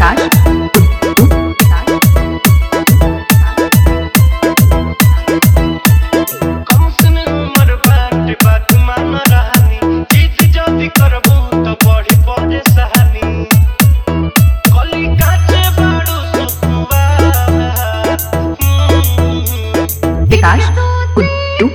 विकास कम सुन उमर बात मान रहानी जीत जल्दी करबू तो बढ़ी पड़े सहानी कली काचे बाड़ू सुकुआ विकास कुट्टू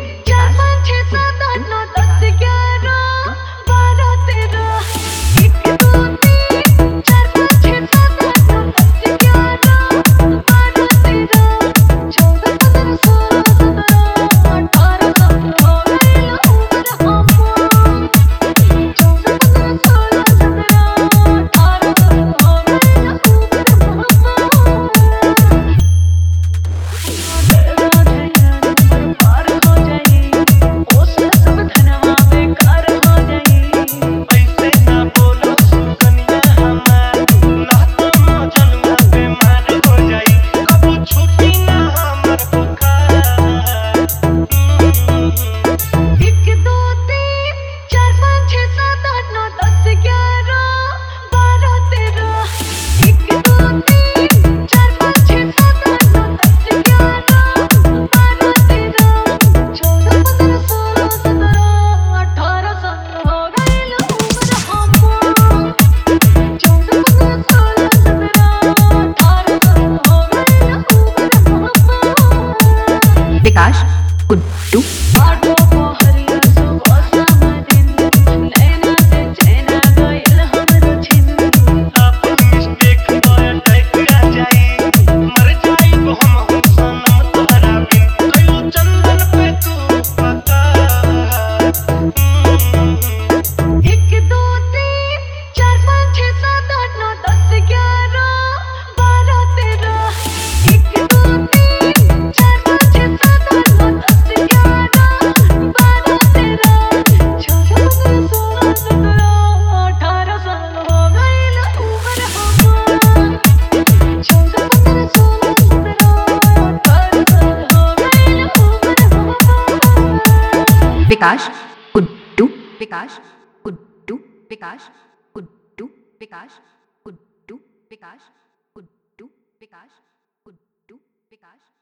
विकास कुट्टू विकास कुट्टू विकास कुट्टू विकास कुट्टू विकास कुट्टू विकास कुट्टू विकास कुट्टू विकास